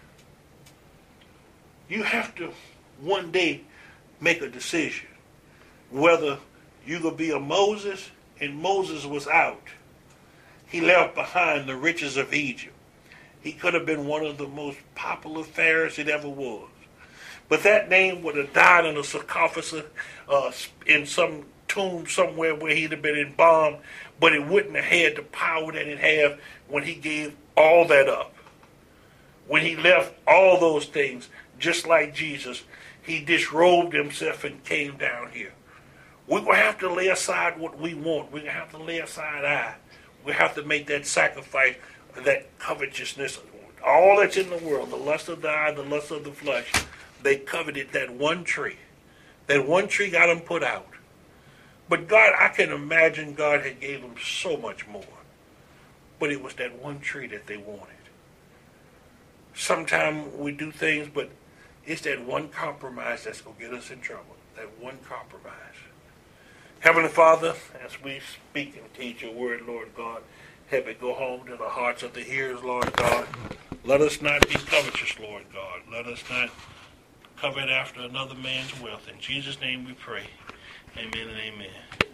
You have to one day make a decision whether you're going to be a Moses, and Moses was out. He left behind the riches of Egypt. He could have been one of the most popular pharaohs it ever was. But that name would have died in a sarcophagus in some tomb somewhere where he'd have been embalmed, but it wouldn't have had the power that it had when he gave all that up. When he left all those things, just like Jesus, he disrobed himself and came down here. We're going to have to lay aside what we want. We're going to have to lay aside I. We have to make that sacrifice, that covetousness, all that's in the world, the lust of the eye, the lust of the flesh. They coveted that one tree. That one tree got them put out. But God, I can imagine God had gave them so much more. But it was that one tree that they wanted. Sometimes we do things, but it's that one compromise that's going to get us in trouble. That one compromise. Heavenly Father, as we speak and teach your word, Lord God, have it go home to the hearts of the hearers, Lord God. Let us not be covetous, Lord God. Let us not covet after another man's wealth. In Jesus' name we pray. Amen and amen.